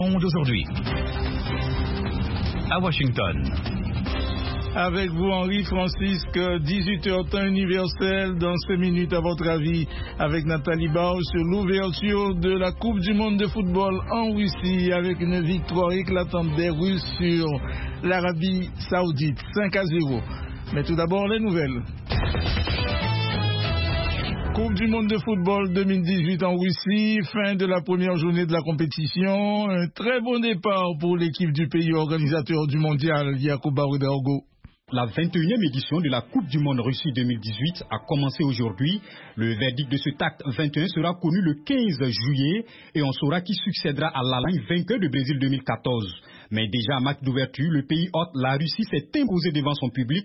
D'aujourd'hui, à Washington. Avec vous, Henri Francisque, 18h temps universel, dans 5 minutes à votre avis, avec Nathalie Bauer sur l'ouverture de la Coupe du Monde de football en Russie, avec une victoire éclatante des Russes sur l'Arabie Saoudite, 5-0. Mais tout d'abord, les nouvelles. Coupe du monde de football 2018 en Russie, fin de la première journée de la compétition. Un très bon départ pour l'équipe du pays organisateur du mondial, Yacouba Ouedraogo. La 21e édition de la Coupe du Monde Russie 2018 a commencé aujourd'hui. Le verdict de ce TAC 21 sera connu le 15 juillet et on saura qui succédera à l'Allemagne vainqueur de Brésil 2014. Mais déjà à match d'ouverture, le pays hôte, la Russie, s'est imposé devant son public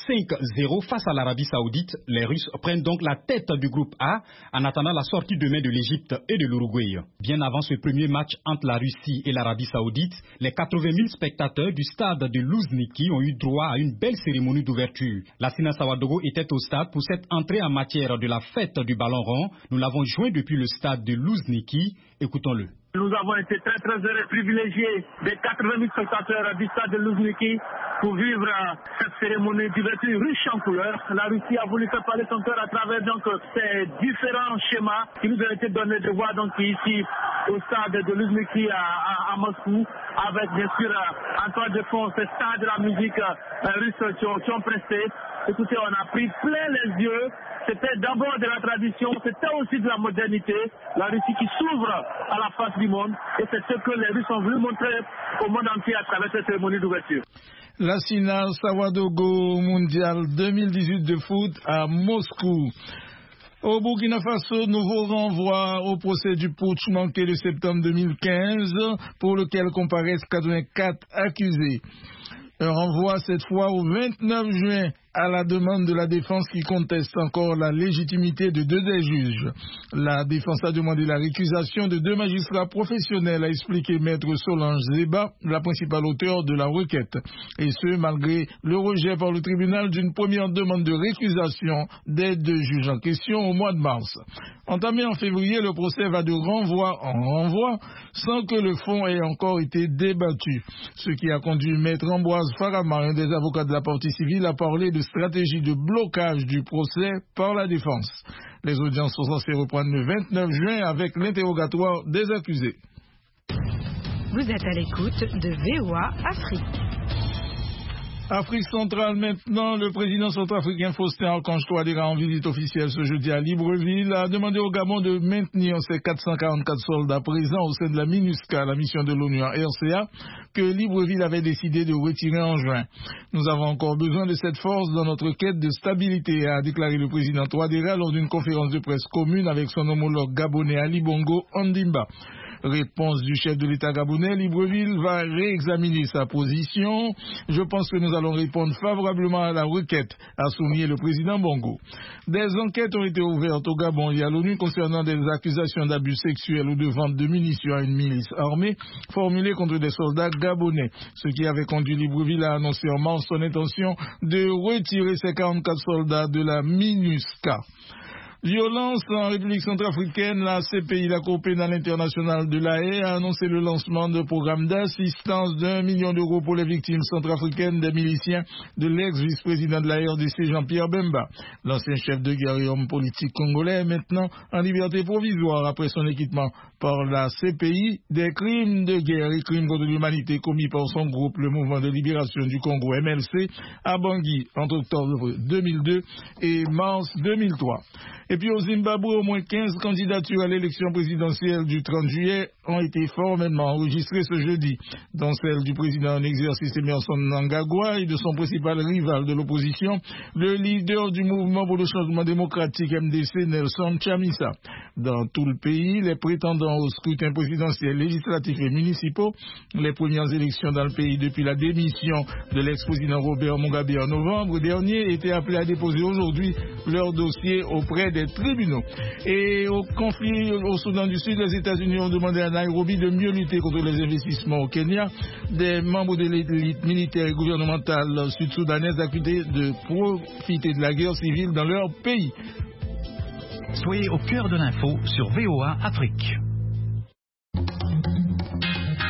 5-0 face à l'Arabie Saoudite. Les Russes prennent donc la tête du groupe A en attendant la sortie demain de l'Égypte et de l'Uruguay. Bien avant ce premier match entre la Russie et l'Arabie Saoudite, les 80 000 spectateurs du stade de Louzhniki ont eu droit à une belle cérémonie d'ouverture. Lassina Sawadogo était au stade pour cette entrée en matière de la fête du ballon rond. Nous l'avons joint depuis le stade de Louzhniki. Écoutons-le. Nous avons été très heureux et privilégiés des 80 000 spectateurs du stade de Louzhniki pour vivre cette cérémonie d'ouverture riche en couleurs. La Russie a voulu faire parler son cœur à travers donc ces différents schémas qui nous ont été donnés de voir donc ici au stade de Louzhniki à Moscou, avec bien sûr en toile de fond ces stars de la musique russe qui ont presté. Écoutez, on a pris plein les yeux. C'était d'abord de la tradition, c'était aussi de la modernité. La Russie qui s'ouvre à la face du monde. Et c'est ce que les Russes ont voulu montrer au monde entier à travers cette cérémonie d'ouverture. Lassina Sawadogo Mondial 2018 de foot à Moscou. Au Burkina Faso, nouveau renvoi au procès du putsch manqué de septembre 2015 pour lequel comparaissent 84 accusés. Un renvoi cette fois au 29 juin à la demande de la défense qui conteste encore la légitimité de 2 des juges. La défense a demandé la récusation de 2 magistrats professionnels, a expliqué Maître Solange Zeba, la principale auteure de la requête. Et ce, malgré le rejet par le tribunal d'une première demande de récusation des 2 juges en question au mois de mars. Entamé en février, le procès va de renvoi en renvoi sans que le fond ait encore été débattu. Ce qui a conduit Maître Ambroise Farama, un des avocats de la partie civile, à parler de stratégie de blocage du procès par la défense. Les audiences sont censées reprendre le 29 juin avec l'interrogatoire des accusés. Vous êtes à l'écoute de VOA Afrique. Afrique centrale maintenant, le président centrafricain Faustin Archange Touadéra en visite officielle ce jeudi à Libreville a demandé au Gabon de maintenir ses 444 soldats présents au sein de la MINUSCA, la mission de l'ONU en RCA, que Libreville avait décidé de retirer en juin. Nous avons encore besoin de cette force dans notre quête de stabilité, a déclaré le président Touadéra lors d'une conférence de presse commune avec son homologue gabonais Ali Bongo Ondimba. Réponse du chef de l'État gabonais, Libreville va réexaminer sa position. Je pense que nous allons répondre favorablement à la requête, a souligné le président Bongo. Des enquêtes ont été ouvertes au Gabon et à l'ONU concernant des accusations d'abus sexuels ou de vente de munitions à une milice armée formulées contre des soldats gabonais, ce qui avait conduit Libreville à annoncer en mars son intention de retirer ses 44 soldats de la MINUSCA. Violence en République centrafricaine, la CPI, la Cour pénale internationale de La Haye, a annoncé le lancement d'un programme d'assistance d'1 million d'euros pour les victimes centrafricaines des miliciens de l'ex-vice-président de la RDC, Jean-Pierre Bemba. L'ancien chef de guerre et homme politique congolais est maintenant en liberté provisoire après son acquittement par la CPI des crimes de guerre et crimes contre l'humanité commis par son groupe, le Mouvement de libération du Congo, MLC, à Bangui entre octobre 2002 et mars 2003. Et puis au Zimbabwe, au moins 15 candidatures à l'élection présidentielle du 30 juillet ont été formellement enregistrées ce jeudi, dont celle du président en exercice Emerson Mnangagwa et de son principal rival de l'opposition, le leader du mouvement pour le changement démocratique MDC, Nelson Chamisa. Dans tout le pays, les prétendants au scrutin présidentiel, législatif et municipaux, les premières élections dans le pays depuis la démission de l'ex-président Robert Mugabe en novembre dernier, étaient appelés à déposer aujourd'hui leur dossier auprès des tribunaux. Et au conflit au Soudan du Sud, les États-Unis ont demandé à Nairobi de mieux lutter contre les investissements au Kenya. Des membres de l'élite militaire et gouvernementale sud-soudanaise accusés de profiter de la guerre civile dans leur pays. Soyez au cœur de l'info sur VOA Afrique.